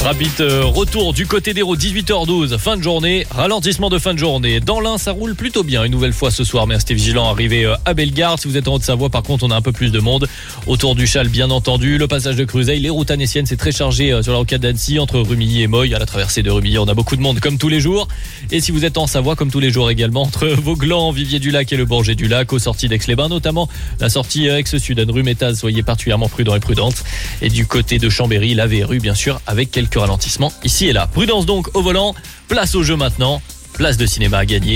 Rapide retour du côté d'Hérault, 18h12, fin de journée, ralentissement de fin de journée. Dans l'Ain, ça roule plutôt bien une nouvelle fois ce soir, mais restez vigilants, arrivé à Bellegarde. Si vous êtes en Haute-Savoie, par contre, on a un peu plus de monde. Autour du Châle, bien entendu, le passage de Cruzeil, les routes annéciennes, c'est très chargé sur la rocade d'Annecy, entre Rumilly et Moy. À la traversée de Rumilly, on a beaucoup de monde comme tous les jours. Et si vous êtes en Savoie, comme tous les jours également, entre Vauglan, Vivier-du-Lac et le Bourget-du-Lac, aux sorties d'Aix-les-Bains, notamment la sortie Aix-Sud, rue Métaz, soyez particulièrement prudents et prudentes. Et du côté de Chambéry, la Verrue, bien sûr, avec quelques ralentissements ici et là. Prudence donc au volant, place au jeu maintenant, place de cinéma à gagner.